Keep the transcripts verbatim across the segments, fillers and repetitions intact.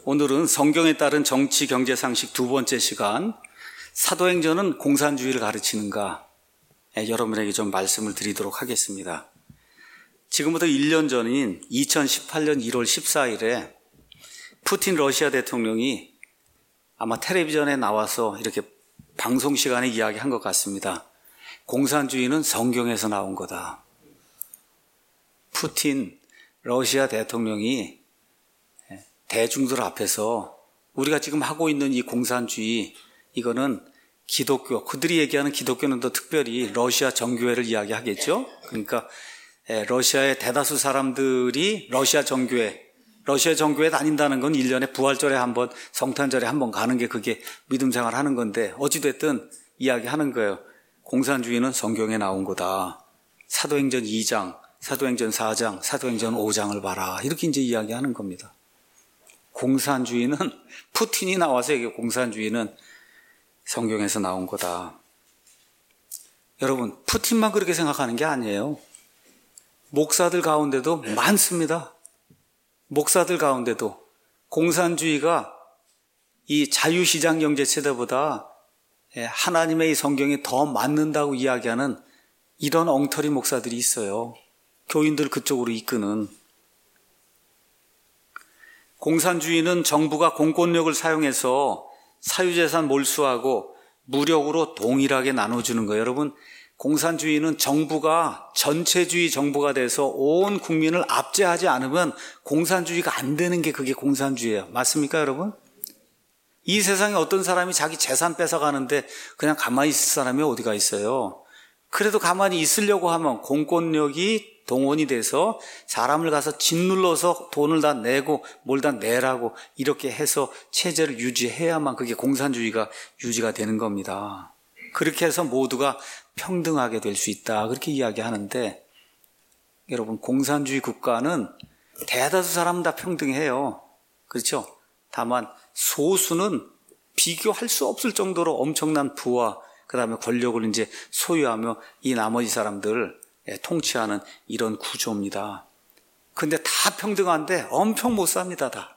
오늘은 성경에 따른 정치, 경제, 상식 두 번째 시간, 사도행전은 공산주의를 가르치는가? 여러분에게 좀 말씀을 드리도록 하겠습니다. 지금부터 일 년 전인 이천십팔 년 일월 십사일에 푸틴 러시아 대통령이 아마 텔레비전에 나와서 이렇게 방송 시간에 이야기한 것 같습니다. 공산주의는 성경에서 나온 거다. 푸틴 러시아 대통령이 대중들 앞에서 우리가 지금 하고 있는 이 공산주의, 이거는 기독교, 그들이 얘기하는 기독교는 더 특별히 러시아 정교회를 이야기하겠죠. 그러니까 러시아의 대다수 사람들이 러시아 정교회, 러시아 정교회 다닌다는 건 일 년에 부활절에 한 번, 성탄절에 한 번 가는 게 그게 믿음 생활 하는 건데, 어찌됐든 이야기하는 거예요. 공산주의는 성경에 나온 거다. 사도행전 이 장, 사도행전 사 장, 사도행전 오 장을 봐라. 이렇게 이제 이야기하는 겁니다. 공산주의는 푸틴이 나와서 이게 공산주의는 성경에서 나온 거다. 여러분, 푸틴만 그렇게 생각하는 게 아니에요. 목사들 가운데도 많습니다. 목사들 가운데도 공산주의가 이 자유시장 경제 체제보다 하나님의 이 성경이 더 맞는다고 이야기하는 이런 엉터리 목사들이 있어요. 교인들 그쪽으로 이끄는. 공산주의는 정부가 공권력을 사용해서 사유재산 몰수하고 무력으로 동일하게 나눠주는 거예요. 여러분, 공산주의는 정부가 전체주의 정부가 돼서 온 국민을 압제하지 않으면 공산주의가 안 되는 게 그게 공산주의예요. 맞습니까, 여러분? 이 세상에 어떤 사람이 자기 재산 뺏어가는데 그냥 가만히 있을 사람이 어디가 있어요? 그래도 가만히 있으려고 하면 공권력이 동원이 돼서 사람을 가서 짓눌러서 돈을 다 내고 뭘 다 내라고 이렇게 해서 체제를 유지해야만 그게 공산주의가 유지가 되는 겁니다. 그렇게 해서 모두가 평등하게 될 수 있다. 그렇게 이야기하는데, 여러분, 공산주의 국가는 대다수 사람은 다 평등해요. 그렇죠? 다만 소수는 비교할 수 없을 정도로 엄청난 부와 그 다음에 권력을 이제 소유하며 이 나머지 사람들을 통치하는 이런 구조입니다. 근데 다 평등한데 엄청 못 삽니다, 다.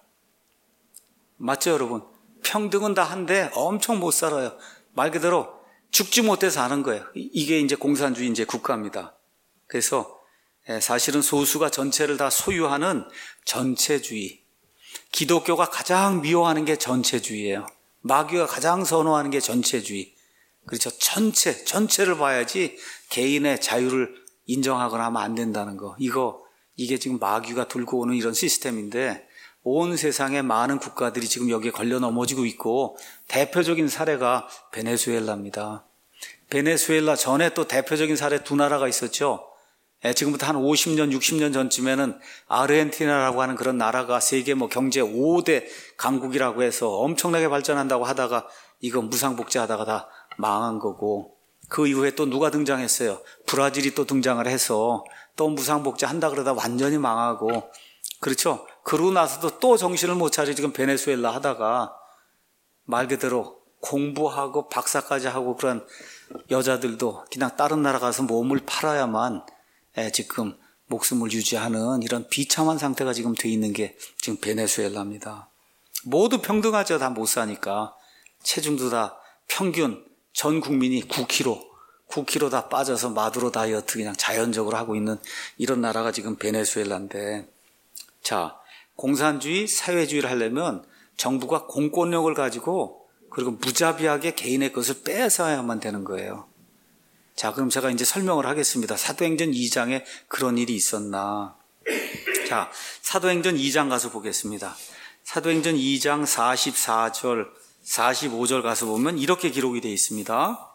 맞죠, 여러분? 평등은 다 한데 엄청 못 살아요. 말 그대로 죽지 못해 사는 거예요. 이게 이제 공산주의 이제 국가입니다. 그래서 사실은 소수가 전체를 다 소유하는 전체주의. 기독교가 가장 미워하는 게 전체주의예요. 마귀가 가장 선호하는 게 전체주의. 그렇죠. 전체, 전체를 봐야지 개인의 자유를 인정하거나 하면 안 된다는 거. 이거, 이게 지금 마귀가 들고 오는 이런 시스템인데, 온 세상의 많은 국가들이 지금 여기에 걸려 넘어지고 있고, 대표적인 사례가 베네수엘라입니다. 베네수엘라 전에 또 대표적인 사례 두 나라가 있었죠. 지금부터 한 오십 년, 육십 년 전쯤에는 아르헨티나라고 하는 그런 나라가 세계 뭐 경제 오 대 강국이라고 해서 엄청나게 발전한다고 하다가 이거 무상복지하다가 다 망한 거고, 그 이후에 또 누가 등장했어요? 브라질이 또 등장을 해서 또 무상복지 한다 그러다 완전히 망하고, 그렇죠? 그러고 나서도 또 정신을 못 차리고 지금 베네수엘라 하다가 말 그대로 공부하고 박사까지 하고 그런 여자들도 그냥 다른 나라 가서 몸을 팔아야만 지금 목숨을 유지하는 이런 비참한 상태가 지금 돼 있는 게 지금 베네수엘라입니다. 모두 평등하죠. 다 못 사니까. 체중도 다 평균 전 국민이 구 킬로그램, 구 킬로그램 다 빠져서 마두로 다이어트 그냥 자연적으로 하고 있는 이런 나라가 지금 베네수엘라인데, 자, 공산주의, 사회주의를 하려면 정부가 공권력을 가지고 그리고 무자비하게 개인의 것을 뺏어야만 되는 거예요. 자, 그럼 제가 이제 설명을 하겠습니다. 사도행전 이 장에 그런 일이 있었나. 자, 사도행전 이 장 가서 보겠습니다. 사도행전 이 장 사십사 절, 사십오 절 가서 보면 이렇게 기록이 되어 있습니다.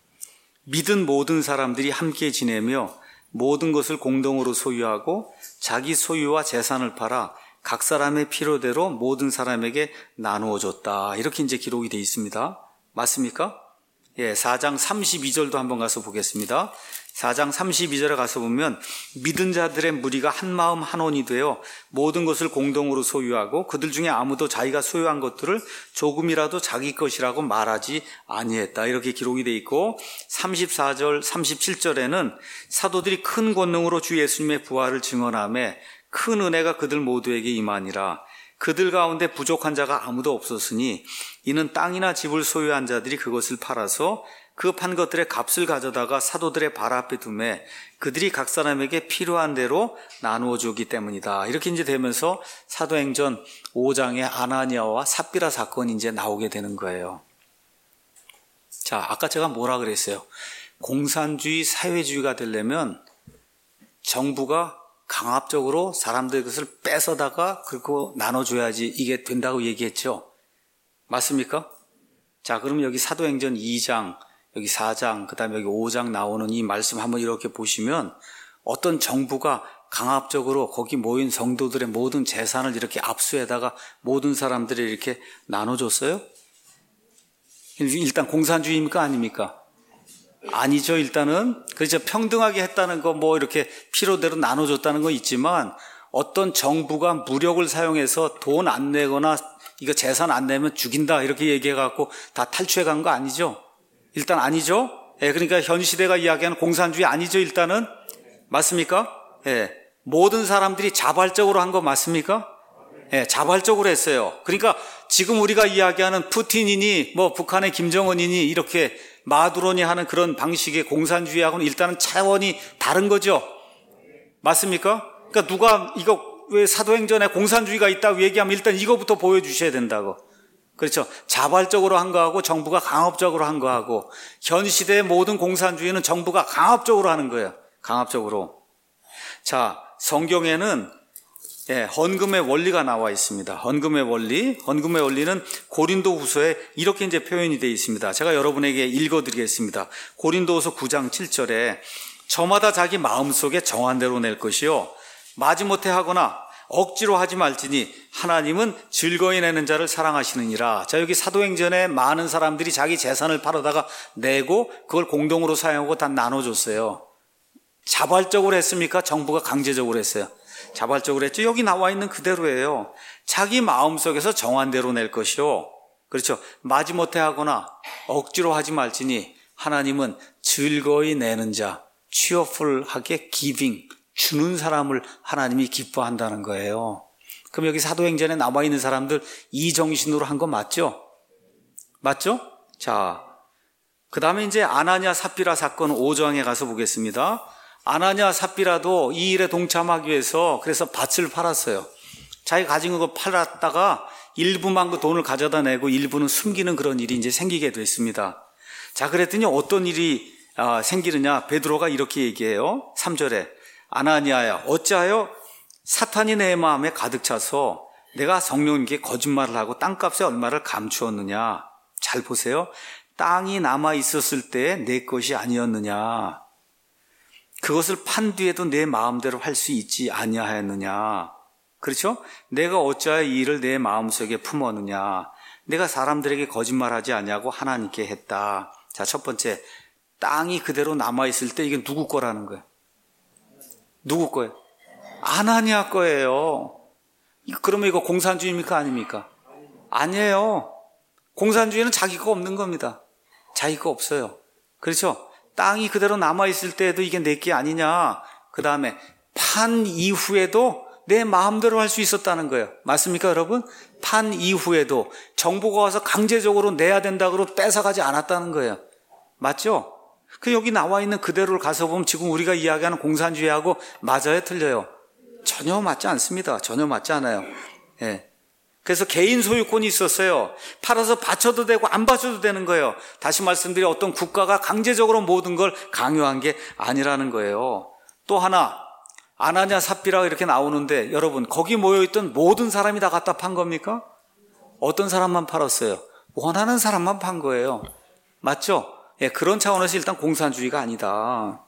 믿은 모든 사람들이 함께 지내며 모든 것을 공동으로 소유하고 자기 소유와 재산을 팔아 각 사람의 필요대로 모든 사람에게 나누어 줬다. 이렇게 이제 기록이 되어 있습니다. 맞습니까? 예, 사 장 삼십이 절도 한번 가서 보겠습니다. 사 장 삼십이 절에 가서 보면 믿은 자들의 무리가 한 마음 한 혼이 되어 모든 것을 공동으로 소유하고 그들 중에 아무도 자기가 소유한 것들을 조금이라도 자기 것이라고 말하지 아니했다. 이렇게 기록이 되어 있고, 삼십사 절, 삼십칠 절에는 사도들이 큰 권능으로 주 예수님의 부활을 증언하며 큰 은혜가 그들 모두에게 임하니라. 그들 가운데 부족한 자가 아무도 없었으니 이는 땅이나 집을 소유한 자들이 그것을 팔아서 그 판 것들의 값을 가져다가 사도들의 발 앞에 두매 그들이 각 사람에게 필요한 대로 나누어 주기 때문이다. 이렇게 이제 되면서 사도행전 오 장의 아나니아와 삽비라 사건이 이제 나오게 되는 거예요. 자, 아까 제가 뭐라 그랬어요? 공산주의, 사회주의가 되려면 정부가 강압적으로 사람들의 것을 뺏어다가 그리고 나눠줘야지 이게 된다고 얘기했죠. 맞습니까? 자, 그럼 여기 사도행전 이 장, 여기 사 장, 그 다음에 여기 오 장 나오는 이 말씀 한번 이렇게 보시면 어떤 정부가 강압적으로 거기 모인 성도들의 모든 재산을 이렇게 압수해다가 모든 사람들이 이렇게 나눠줬어요? 일단 공산주의입니까? 아닙니까? 아니죠. 일단은 그렇죠. 평등하게 했다는 거 뭐 이렇게 필요대로 나눠줬다는 거 있지만 어떤 정부가 무력을 사용해서 돈 안 내거나 이거 재산 안 내면 죽인다 이렇게 얘기해갖고 다 탈취해 간 거 아니죠. 일단 아니죠. 예, 그러니까 현 시대가 이야기하는 공산주의 아니죠. 일단은 맞습니까? 예, 모든 사람들이 자발적으로 한 거 맞습니까? 예, 자발적으로 했어요. 그러니까 지금 우리가 이야기하는 푸틴이니 뭐 북한의 김정은이니 이렇게 마두로니 하는 그런 방식의 공산주의하고는 일단은 차원이 다른 거죠. 맞습니까? 그러니까 누가 이거 왜 사도행전에 공산주의가 있다고 얘기하면 일단 이거부터 보여주셔야 된다고. 그렇죠. 자발적으로 한 거하고 정부가 강압적으로 한 거하고 현 시대의 모든 공산주의는 정부가 강압적으로 하는 거예요. 강압적으로. 자, 성경에는 예, 헌금의 원리가 나와 있습니다. 헌금의 원리, 헌금의 원리는 고린도후서에 이렇게 이제 표현이 되어 있습니다. 제가 여러분에게 읽어드리겠습니다. 고린도후서 구 장 칠 절에 저마다 자기 마음속에 정한 대로 낼 것이요 마지못해 하거나 억지로 하지 말지니 하나님은 즐거이 내는 자를 사랑하시느니라. 자, 여기 사도행전에 많은 사람들이 자기 재산을 팔아다가 내고 그걸 공동으로 사용하고 다 나눠줬어요. 자발적으로 했습니까? 정부가 강제적으로 했어요. 자발적으로 했죠. 여기 나와 있는 그대로예요. 자기 마음속에서 정한 대로 낼 것이요. 그렇죠. 마지못해 하거나 억지로 하지 말지니 하나님은 즐거이 내는 자, cheerful하게 giving, 주는 사람을 하나님이 기뻐한다는 거예요. 그럼 여기 사도행전에 나와 있는 사람들 이 정신으로 한 거 맞죠? 맞죠? 자, 그 다음에 이제 아나니아 삽비라 사건 오 장에 가서 보겠습니다. 아나니아 삽비라도 이 일에 동참하기 위해서 그래서 밭을 팔았어요. 자기 가진 거 팔았다가 일부만 그 돈을 가져다 내고 일부는 숨기는 그런 일이 이제 생기게 됐습니다. 자, 그랬더니 어떤 일이 아, 생기느냐? 베드로가 이렇게 얘기해요. 삼 절에 아나니아야 어찌하여 사탄이 내 마음에 가득 차서 내가 성령님께 거짓말을 하고 땅값에 얼마를 감추었느냐? 잘 보세요. 땅이 남아 있었을 때 내 것이 아니었느냐? 그것을 판 뒤에도 내 마음대로 할 수 있지 아니하였느냐? 그렇죠? 내가 어찌하여 이 일을 내 마음속에 품었느냐? 내가 사람들에게 거짓말하지 아니하고 하나님께 했다. 자, 첫 번째, 땅이 그대로 남아있을 때 이게 누구 거라는 거예요? 누구 거예요? 아나니아 거예요. 그러면 이거 공산주의입니까? 아닙니까? 아니에요. 공산주의는 자기 거 없는 겁니다. 자기 거 없어요. 그렇죠? 땅이 그대로 남아있을 때에도 이게 내 게 아니냐. 그 다음에 판 이후에도 내 마음대로 할 수 있었다는 거예요. 맞습니까, 여러분? 판 이후에도 정부가 와서 강제적으로 내야 된다고 뺏어가지 않았다는 거예요. 맞죠? 그 여기 나와 있는 그대로를 가서 보면 지금 우리가 이야기하는 공산주의하고 맞아요, 틀려요? 전혀 맞지 않습니다. 전혀 맞지 않아요. 예. 그래서 개인 소유권이 있었어요. 팔아서 바쳐도 되고 안 바쳐도 되는 거예요. 다시 말씀드려 어떤 국가가 강제적으로 모든 걸 강요한 게 아니라는 거예요. 또 하나 아나니아 삽비라 이렇게 나오는데 여러분 거기 모여있던 모든 사람이 다 갖다 판 겁니까? 어떤 사람만 팔았어요? 원하는 사람만 판 거예요. 맞죠? 예, 그런 차원에서 일단 공산주의가 아니다.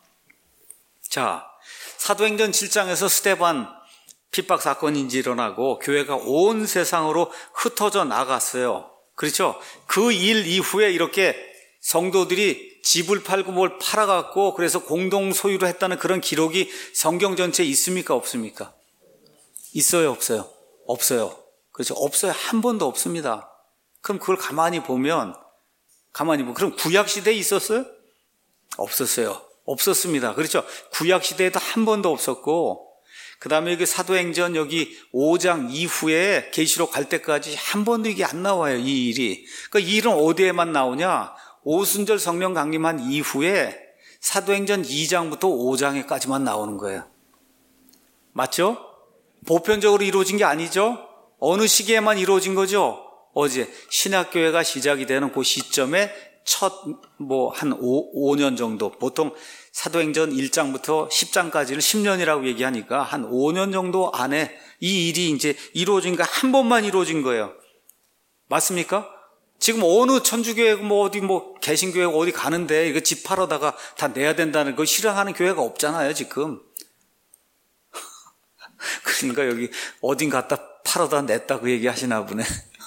자, 사도행전 칠 장에서 스데반 핍박 사건이 이제 일어나고 교회가 온 세상으로 흩어져 나갔어요. 그렇죠? 그 일 이후에 이렇게 성도들이 집을 팔고 뭘 팔아갖고 그래서 공동 소유로 했다는 그런 기록이 성경 전체에 있습니까? 없습니까? 있어요? 없어요? 없어요. 그렇죠? 없어요. 한 번도 없습니다. 그럼 그걸 가만히 보면 가만히 보면 그럼 구약시대에 있었어요? 없었어요. 없었습니다. 그렇죠? 구약시대에도 한 번도 없었고 그 다음에 여기 사도행전 여기 오 장 이후에 계시록 갈 때까지 한 번도 이게 안 나와요, 이 일이. 그러니까 이 일은 어디에만 나오냐? 오순절 성령 강림한 이후에 사도행전 이 장부터 오 장에까지만 나오는 거예요. 맞죠? 보편적으로 이루어진 게 아니죠? 어느 시기에만 이루어진 거죠? 어제 신약교회가 시작이 되는 그 시점에 첫 뭐 한 오 년 정도, 보통 사도행전 일 장부터 십 장까지를 십 년이라고 얘기하니까 한 오 년 정도 안에 이 일이 이제 이루어진 거 한 번만 이루어진 거예요. 맞습니까? 지금 어느 천주교회 뭐 어디 뭐 개신교회 어디 가는데 이거 집 팔아다가 다 내야 된다는 거 실행하는 교회가 없잖아요, 지금. 그러니까 여기 어딘 갖다 팔아다 냈다 그 얘기 하시나 보네.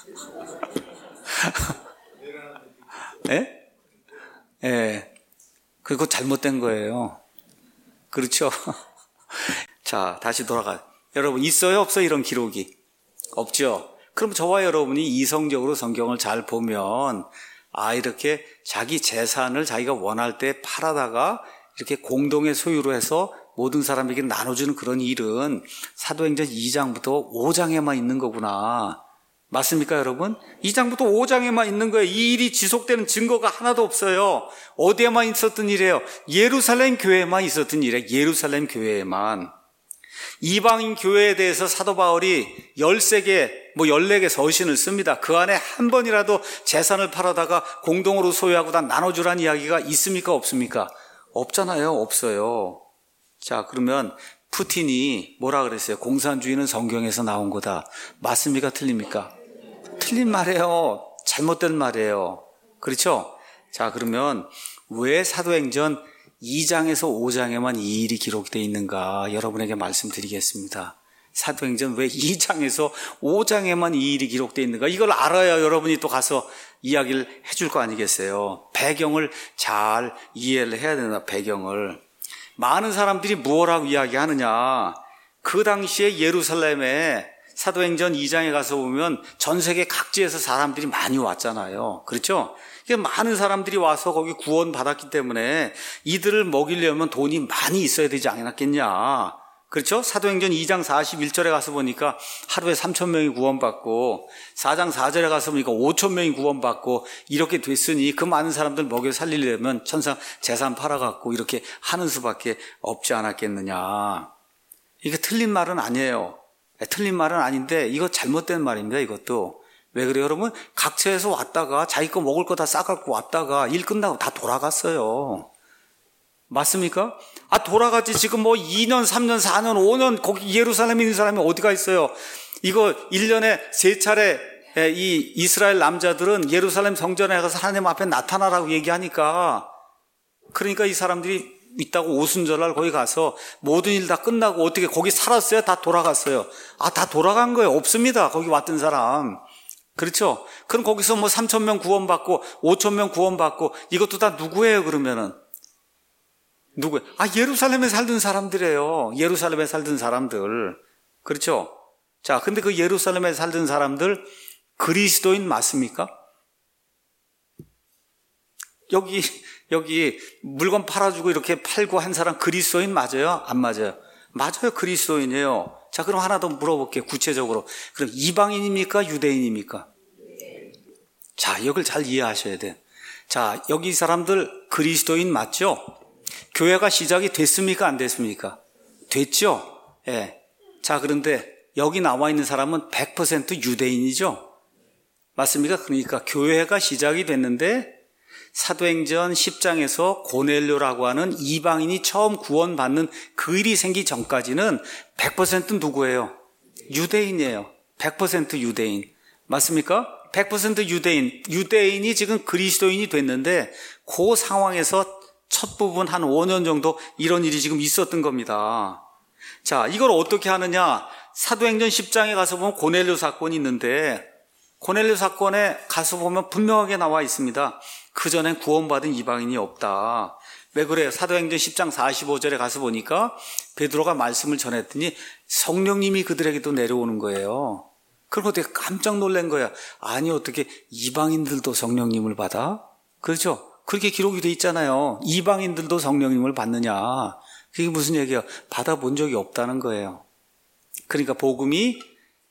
예? 예. 그거 잘못된 거예요. 그렇죠? 자, 다시 돌아가. 여러분, 있어요, 없어요? 이런 기록이? 없죠? 그럼 저와 여러분이 이성적으로 성경을 잘 보면, 아, 이렇게 자기 재산을 자기가 원할 때 팔아다가 이렇게 공동의 소유로 해서 모든 사람에게 나눠주는 그런 일은 사도행전 이 장부터 오 장에만 있는 거구나. 맞습니까, 여러분? 이 장부터 오 장에만 있는 거예요. 이 일이 지속되는 증거가 하나도 없어요. 어디에만 있었던 일이에요? 예루살렘 교회에만 있었던 일이에요. 예루살렘 교회에만. 이방인 교회에 대해서 사도 바울이 열세 개, 뭐 열네 개 서신을 씁니다. 그 안에 한 번이라도 재산을 팔아다가 공동으로 소유하고 다 나눠주라는 이야기가 있습니까, 없습니까? 없잖아요. 없어요. 자, 그러면 푸틴이 뭐라 그랬어요? 공산주의는 성경에서 나온 거다. 맞습니까? 틀립니까? 틀린 말이에요. 잘못된 말이에요. 그렇죠? 자, 그러면 왜 사도행전 이 장에서 오 장에만 이 일이 기록되어 있는가 여러분에게 말씀드리겠습니다. 사도행전 왜 이 장에서 오 장에만 이 일이 기록되어 있는가, 이걸 알아야 여러분이 또 가서 이야기를 해줄 거 아니겠어요. 배경을 잘 이해를 해야 된다. 배경을. 많은 사람들이 무엇라고 이야기하느냐, 그 당시에 예루살렘에 사도행전 이 장에 가서 보면 전 세계 각지에서 사람들이 많이 왔잖아요. 그렇죠? 많은 사람들이 와서 거기 구원 받았기 때문에 이들을 먹이려면 돈이 많이 있어야 되지 않았겠냐. 그렇죠? 사도행전 이 장 사십일 절에 가서 보니까 하루에 삼천 명이 구원받고, 사 장 사 절에 가서 보니까 오천 명이 구원받고, 이렇게 됐으니 그 많은 사람들 먹여 살리려면 천상 재산 팔아갖고 이렇게 하는 수밖에 없지 않았겠느냐. 이게 틀린 말은 아니에요. 틀린 말은 아닌데 이거 잘못된 말입니다. 이것도. 왜 그래요, 여러분? 각처에서 왔다가 자기 거 먹을 거 다 싸갖고 왔다가 일 끝나고 다 돌아갔어요. 맞습니까? 아, 돌아갔지. 지금 뭐 이 년, 삼 년, 사 년, 오 년 거기 예루살렘에 있는 사람이 어디가 있어요? 이거 일 년에 세 차례 이 이스라엘 남자들은 예루살렘 성전에 가서 하나님 앞에 나타나라고 얘기하니까, 그러니까 이 사람들이 있다고 오순절날 거기 가서 모든 일 다 끝나고 어떻게 거기 살았어요? 다 돌아갔어요. 아, 다 돌아간 거예요? 없습니다. 거기 왔던 사람. 그렇죠? 그럼 거기서 뭐 삼천 명 구원받고 오천 명 구원받고 이것도 다 누구예요, 그러면은? 누구예요? 아, 예루살렘에 살던 사람들이에요. 예루살렘에 살던 사람들. 그렇죠? 자, 근데 그 예루살렘에 살던 사람들 그리스도인 맞습니까? 여기, 여기 물건 팔아주고 이렇게 팔고 한 사람 그리스도인 맞아요? 안 맞아요? 맞아요. 그리스도인이에요. 자, 그럼 하나 더 물어볼게요. 구체적으로. 그럼 이방인입니까? 유대인입니까? 자, 이걸 잘 이해하셔야 돼요. 자, 여기 사람들 그리스도인 맞죠? 교회가 시작이 됐습니까? 안 됐습니까? 됐죠? 예. 자, 그런데 여기 나와 있는 사람은 백 퍼센트 유대인이죠? 맞습니까? 그러니까 교회가 시작이 됐는데 사도행전 십 장에서 고넬료라고 하는 이방인이 처음 구원받는 그 일이 생기기 전까지는 백 퍼센트 누구예요? 유대인이에요. 백 퍼센트 유대인. 맞습니까? 백 퍼센트 유대인. 유대인이 지금 그리스도인이 됐는데 그 상황에서 첫 부분 한 오 년 정도 이런 일이 지금 있었던 겁니다. 자, 이걸 어떻게 하느냐? 사도행전 십 장에 가서 보면 고넬료 사건이 있는데, 고넬료 사건에 가서 보면 분명하게 나와 있습니다. 그전엔 구원받은 이방인이 없다. 왜 그래요? 사도행전 십 장 사십오 절에 가서 보니까 베드로가 말씀을 전했더니 성령님이 그들에게도 내려오는 거예요. 그럼 어떻게 깜짝 놀란 거야. 아니, 어떻게 이방인들도 성령님을 받아? 그렇죠? 그렇게 기록이 돼 있잖아요. 이방인들도 성령님을 받느냐. 그게 무슨 얘기예요? 받아본 적이 없다는 거예요. 그러니까 복음이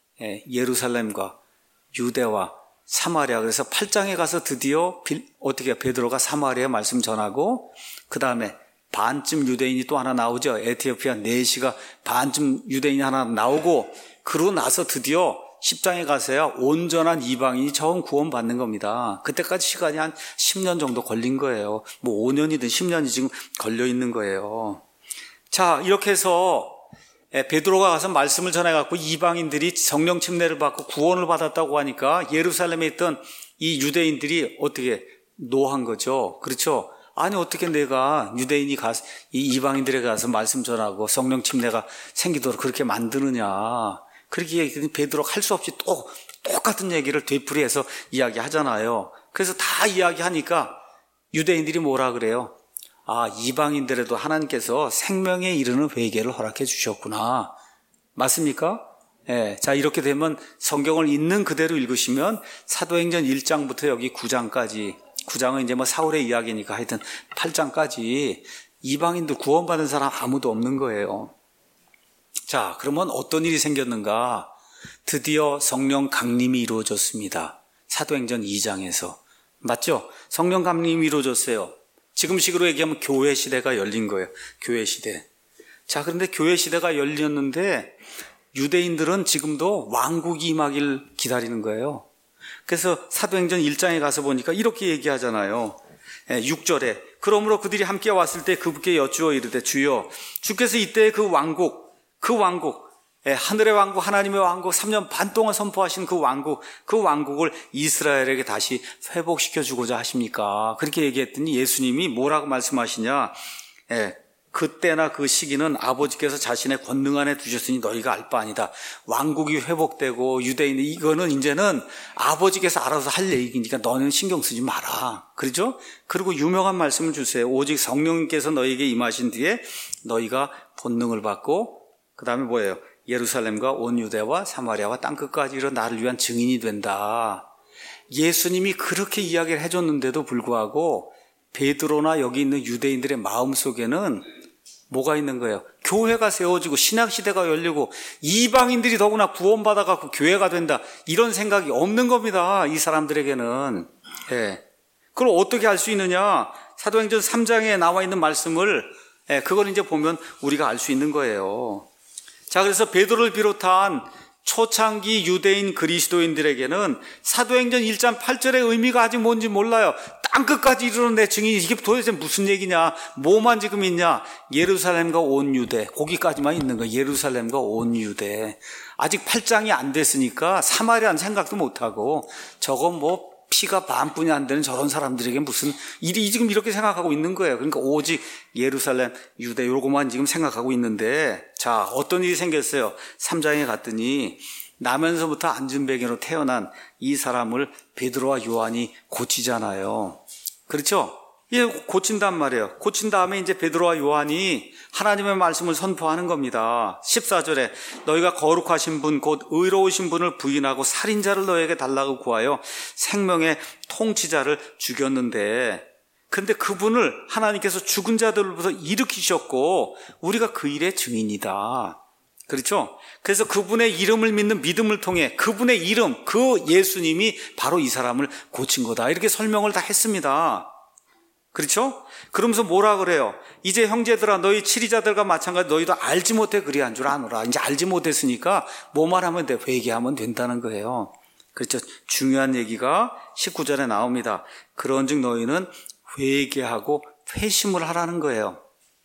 예루살렘과 유대와 사마리아, 그래서 팔 장에 가서 드디어 어떻게 베드로가 사마리아 말씀 전하고, 그 다음에 반쯤 유대인이 또 하나 나오죠. 에티오피아 내시가 반쯤 유대인이 하나 나오고, 그러고 나서 드디어 십 장에 가서야 온전한 이방인이 처음 구원받는 겁니다. 그때까지 시간이 한 십 년 정도 걸린 거예요. 뭐 오 년이든 십 년이 지금 걸려 있는 거예요. 자, 이렇게 해서 베드로가 가서 말씀을 전해갖고 이방인들이 성령 침례를 받고 구원을 받았다고 하니까 예루살렘에 있던 이 유대인들이 어떻게 노한 거죠. 그렇죠? 아니 어떻게 내가 유대인이 가서 이 이방인들에 가서 말씀 전하고 성령 침례가 생기도록 그렇게 만드느냐. 그렇게 얘기했더니 베드로가 할 수 없이 또 똑같은 얘기를 되풀이해서 이야기하잖아요. 그래서 다 이야기하니까 유대인들이 뭐라 그래요? 아, 이방인들에도 하나님께서 생명에 이르는 회개를 허락해 주셨구나. 맞습니까? 예. 자, 이렇게 되면 성경을 있는 그대로 읽으시면 사도행전 일 장부터 여기 구 장까지, 구 장은 이제 뭐 사울의 이야기니까 하여튼 팔 장까지 이방인들 구원받은 사람 아무도 없는 거예요. 자, 그러면 어떤 일이 생겼는가? 드디어 성령 강림이 이루어졌습니다. 사도행전 이 장에서. 맞죠? 성령 강림이 이루어졌어요. 지금 식으로 얘기하면 교회 시대가 열린 거예요. 교회 시대. 자, 그런데 교회 시대가 열렸는데 유대인들은 지금도 왕국이 임하길 기다리는 거예요. 그래서 사도행전 일 장에 가서 보니까 이렇게 얘기하잖아요. 육 절에 그러므로 그들이 함께 왔을 때 그분께 여쭈어 이르되 주여 주께서 이때 그 왕국 그 왕국 하늘의 왕국 하나님의 왕국 삼 년 반 동안 선포하신 그 왕국 그 왕국을 이스라엘에게 다시 회복시켜 주고자 하십니까? 그렇게 얘기했더니 예수님이 뭐라고 말씀하시냐? 예, 그때나 그 시기는 아버지께서 자신의 권능 안에 두셨으니 너희가 알 바 아니다. 왕국이 회복되고 유대인이 이거는 이제는 아버지께서 알아서 할 얘기니까 너는 신경 쓰지 마라. 그렇죠? 그리고 유명한 말씀을 주세요. 오직 성령님께서 너희에게 임하신 뒤에 너희가 본능을 받고 그 다음에 뭐예요? 예루살렘과 온 유대와 사마리아와 땅끝까지 이르러 나를 위한 증인이 된다. 예수님이 그렇게 이야기를 해줬는데도 불구하고 베드로나 여기 있는 유대인들의 마음속에는 뭐가 있는 거예요? 교회가 세워지고 신학시대가 열리고 이방인들이 더구나 구원받아갖고 교회가 된다. 이런 생각이 없는 겁니다. 이 사람들에게는. 예. 그걸 어떻게 알 수 있느냐? 사도행전 삼 장에 나와 있는 말씀을 예, 그걸 이제 보면 우리가 알 수 있는 거예요. 자, 그래서 베드로를 비롯한 초창기 유대인 그리스도인들에게는 사도행전 일 장 팔 절의 의미가 아직 뭔지 몰라요. 땅끝까지 이르는 내 증인이 이게 도대체 무슨 얘기냐? 뭐만 지금 있냐? 예루살렘과 온 유대, 거기까지만 있는 거예요. 예루살렘과 온 유대. 아직 팔 장이 안 됐으니까 사마리아는 생각도 못하고 저건 뭐 피가 반뿐이 안 되는 저런 사람들에게 무슨 일이 지금 이렇게 생각하고 있는 거예요. 그러니까 오직 예루살렘, 유대 요거만 지금 생각하고 있는데 자, 어떤 일이 생겼어요? 삼 장에 갔더니 나면서부터 안전뱅이로 태어난 이 사람을 베드로와 요한이 고치잖아요. 그렇죠? 예, 고친단 말이에요. 고친 다음에 이제 베드로와 요한이 하나님의 말씀을 선포하는 겁니다. 십사 절에 너희가 거룩하신 분 곧 의로우신 분을 부인하고 살인자를 너희에게 달라고 구하여 생명의 통치자를 죽였는데 근데 그분을 하나님께서 죽은 자들로부터 일으키셨고 우리가 그 일의 증인이다. 그렇죠? 그래서 그분의 이름을 믿는 믿음을 통해 그분의 이름, 그 예수님이 바로 이 사람을 고친 거다. 이렇게 설명을 다 했습니다. 그렇죠? 그러면서 뭐라 그래요? 이제 형제들아 너희 치리자들과 마찬가지 너희도 알지 못해 그리한 줄 아노라. 이제 알지 못했으니까 뭐만 하면 돼? 회개하면 된다는 거예요. 그렇죠? 중요한 얘기가 십구 절에 나옵니다. 그런즉 너희는 회개하고 회심을 하라는 거예요.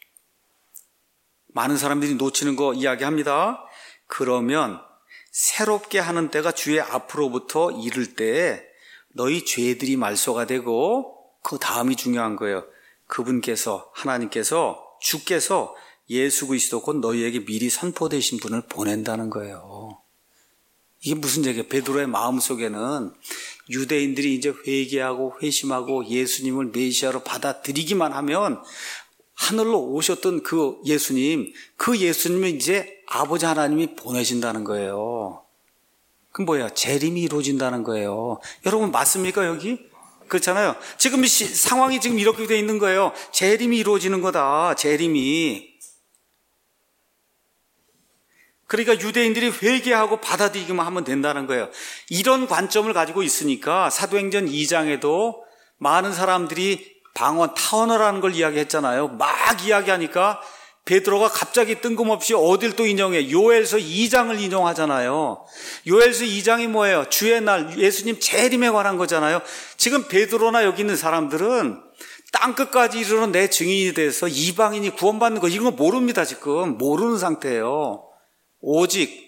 많은 사람들이 놓치는 거 이야기합니다. 그러면 새롭게 하는 때가 주의 앞으로부터 이를 때에 너희 죄들이 말소가 되고 그 다음이 중요한 거예요. 그분께서 하나님께서 주께서 예수 그리스도 곧 너희에게 미리 선포되신 분을 보낸다는 거예요. 이게 무슨 얘기예요? 베드로의 마음속에는 유대인들이 이제 회개하고 회심하고 예수님을 메시아로 받아들이기만 하면 하늘로 오셨던 그 예수님, 그 예수님을 이제 아버지 하나님이 보내신다는 거예요. 그럼 뭐야? 재림이 이루어진다는 거예요. 여러분 맞습니까 여기? 그렇잖아요. 지금 시, 상황이 지금 이렇게 돼 있는 거예요. 재림이 이루어지는 거다. 재림이. 그러니까 유대인들이 회개하고 받아들이기만 하면 된다는 거예요. 이런 관점을 가지고 있으니까 사도행전 이 장에도 많은 사람들이 방언, 타언어라는 걸 이야기했잖아요. 막 이야기하니까 베드로가 갑자기 뜬금없이 어딜 또 인용해? 요엘서 이 장을 인용하잖아요. 요엘서 이 장이 뭐예요? 주의 날, 예수님 재림에 관한 거잖아요. 지금 베드로나 여기 있는 사람들은 땅끝까지 이르러 내 증인이 돼서 이방인이 구원받는 거 이런 거 모릅니다. 지금 모르는 상태예요. 오직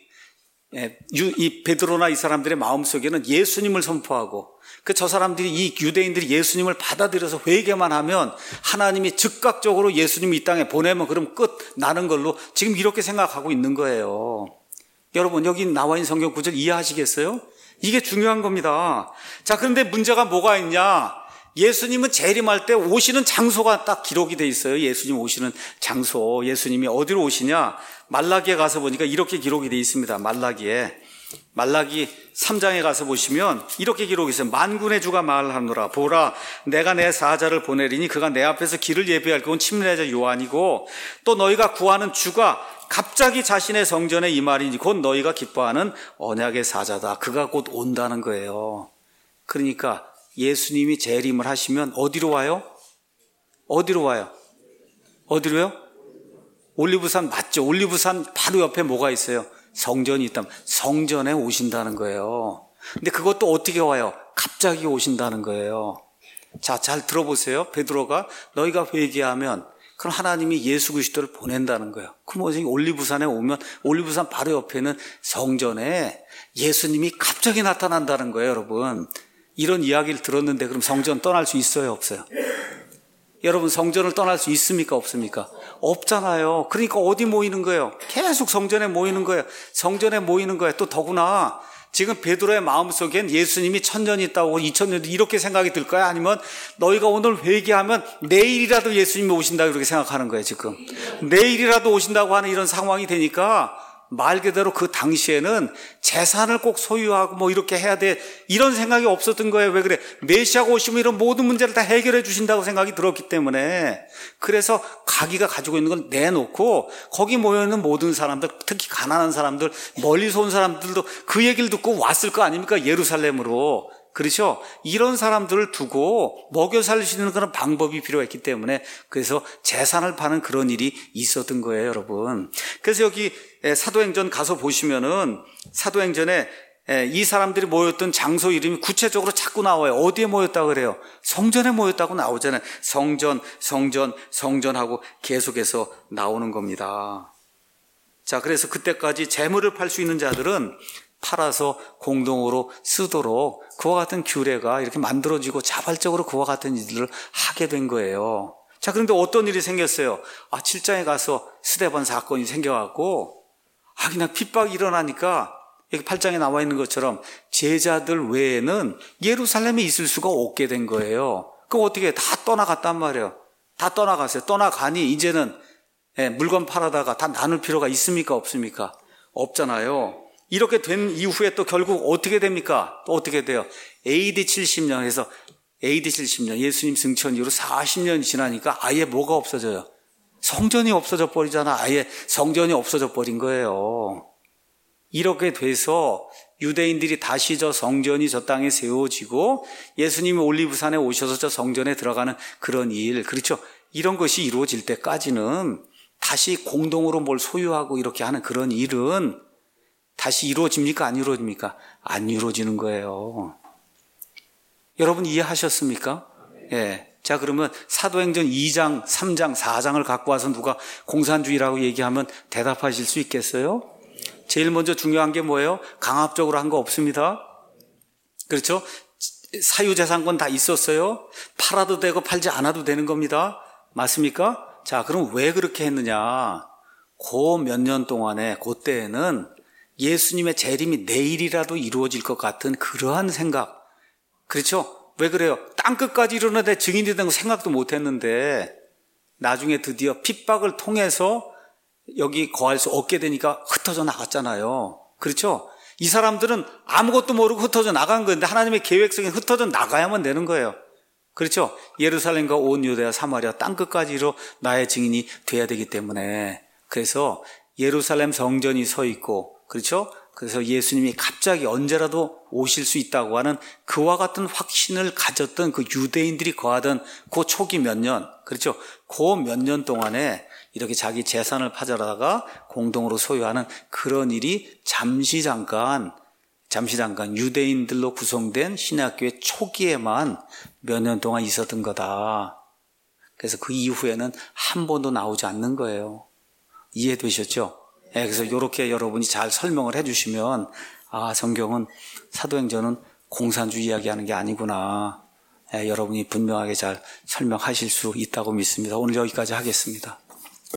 이 베드로나 이 사람들의 마음속에는 예수님을 선포하고 그 저 사람들이 이 유대인들이 예수님을 받아들여서 회개만 하면 하나님이 즉각적으로 예수님이 이 땅에 보내면 그럼 끝 나는 걸로 지금 이렇게 생각하고 있는 거예요. 여러분 여기 나와 있는 성경 구절 이해하시겠어요? 이게 중요한 겁니다. 자, 그런데 문제가 뭐가 있냐? 예수님은 재림할 때 오시는 장소가 딱 기록이 돼 있어요. 예수님 오시는 장소. 예수님이 어디로 오시냐? 말라기에 가서 보니까 이렇게 기록이 돼 있습니다. 말라기에. 말라기 삼 장에 가서 보시면 이렇게 기록이 있어요. 만군의 주가 말하노라. 보라, 내가 내 사자를 보내리니 그가 내 앞에서 길을 예비할 그건 침례자 요한이고 또 너희가 구하는 주가 갑자기 자신의 성전에 임하리니 곧 너희가 기뻐하는 언약의 사자다. 그가 곧 온다는 거예요. 그러니까 예수님이 재림을 하시면 어디로 와요? 어디로 와요? 어디로요? 올리브산 맞죠? 올리브산 바로 옆에 뭐가 있어요? 성전이 있다면 성전에 오신다는 거예요. 근데 그것도 어떻게 와요? 갑자기 오신다는 거예요. 자, 잘 들어보세요. 베드로가 너희가 회개하면 그럼 하나님이 예수 그리스도를 보낸다는 거예요. 그럼 어디 올리브산에 오면 올리브산 바로 옆에는 성전에 예수님이 갑자기 나타난다는 거예요, 여러분. 이런 이야기를 들었는데 그럼 성전 떠날 수 있어요, 없어요? 여러분 성전을 떠날 수 있습니까, 없습니까? 없잖아요. 그러니까 어디 모이는 거예요? 계속 성전에 모이는 거예요. 성전에 모이는 거예요. 또 더구나 지금 베드로의 마음속엔 예수님이 천년이 있다고 이천 년도 이렇게 생각이 들까요? 아니면 너희가 오늘 회개하면 내일이라도 예수님이 오신다 이렇게 생각하는 거예요, 지금. 내일이라도 오신다고 하는 이런 상황이 되니까 말 그대로 그 당시에는 재산을 꼭 소유하고 뭐 이렇게 해야 돼 이런 생각이 없었던 거예요. 왜 그래? 메시아가 오시면 이런 모든 문제를 다 해결해 주신다고 생각이 들었기 때문에 그래서 가기가 가지고 있는 걸 내놓고 거기 모여있는 모든 사람들, 특히 가난한 사람들, 멀리서 온 사람들도 그 얘기를 듣고 왔을 거 아닙니까? 예루살렘으로. 그렇죠? 이런 사람들을 두고 먹여 살릴 수 있는 그런 방법이 필요했기 때문에 그래서 재산을 파는 그런 일이 있었던 거예요, 여러분. 그래서 여기 사도행전 가서 보시면은 사도행전에 이 사람들이 모였던 장소 이름이 구체적으로 자꾸 나와요. 어디에 모였다고 그래요? 성전에 모였다고 나오잖아요. 성전, 성전, 성전하고 계속해서 나오는 겁니다. 자, 그래서 그때까지 재물을 팔 수 있는 자들은 팔아서 공동으로 쓰도록 그와 같은 규례가 이렇게 만들어지고 자발적으로 그와 같은 일들을 하게 된 거예요. 자, 그런데 어떤 일이 생겼어요? 아, 칠 장에 가서 스데반 사건이 생겨갖고 아, 그냥 핍박이 일어나니까 여기 팔 장에 나와 있는 것처럼 제자들 외에는 예루살렘에 있을 수가 없게 된 거예요. 그럼 어떻게 해? 다 떠나갔단 말이에요. 다 떠나갔어요. 떠나가니 이제는 물건 팔아다가 다 나눌 필요가 있습니까? 없습니까? 없잖아요. 이렇게 된 이후에 또 결국 어떻게 됩니까? 또 어떻게 돼요? 에이디 칠십 년에서 에이디 칠십 년 예수님 승천 이후로 사십 년이 지나니까 아예 뭐가 없어져요? 성전이 없어져 버리잖아. 아예 성전이 없어져 버린 거예요. 이렇게 돼서 유대인들이 다시 저 성전이 저 땅에 세워지고 예수님이 올리브산에 오셔서 저 성전에 들어가는 그런 일, 그렇죠? 이런 것이 이루어질 때까지는 다시 공동으로 뭘 소유하고 이렇게 하는 그런 일은 다시 이루어집니까? 안 이루어집니까? 안 이루어지는 거예요. 여러분 이해하셨습니까? 예. 자, 그러면 사도행전 이 장, 삼 장, 사 장을 갖고 와서 누가 공산주의라고 얘기하면 대답하실 수 있겠어요? 제일 먼저 중요한 게 뭐예요? 강압적으로 한 거 없습니다. 그렇죠? 사유재산권 다 있었어요. 팔아도 되고 팔지 않아도 되는 겁니다. 맞습니까? 자, 그럼 왜 그렇게 했느냐? 그 몇 년 동안에 그때에는 예수님의 재림이 내일이라도 이루어질 것 같은 그러한 생각. 그렇죠? 왜 그래요? 땅끝까지 이르는데 증인이 된 거 생각도 못 했는데 나중에 드디어 핍박을 통해서 여기 거할 수 없게 되니까 흩어져 나갔잖아요. 그렇죠? 이 사람들은 아무것도 모르고 흩어져 나간 건데 하나님의 계획 속에 흩어져 나가야만 되는 거예요. 그렇죠? 예루살렘과 온 유대와 사마리아 땅끝까지로 나의 증인이 돼야 되기 때문에 그래서 예루살렘 성전이 서 있고, 그렇죠? 그래서 예수님이 갑자기 언제라도 오실 수 있다고 하는 그와 같은 확신을 가졌던 그 유대인들이 거하던 그 초기 몇 년, 그렇죠? 그 몇 년 동안에 이렇게 자기 재산을 파절하다가 공동으로 소유하는 그런 일이 잠시 잠깐, 잠시 잠깐 유대인들로 구성된 신학교의 초기에만 몇 년 동안 있었던 거다. 그래서 그 이후에는 한 번도 나오지 않는 거예요. 이해되셨죠? 네, 그래서 이렇게 여러분이 잘 설명을 해주시면 아, 성경은 사도행전은 공산주의 이야기하는 게 아니구나. 네, 여러분이 분명하게 잘 설명하실 수 있다고 믿습니다. 오늘 여기까지 하겠습니다.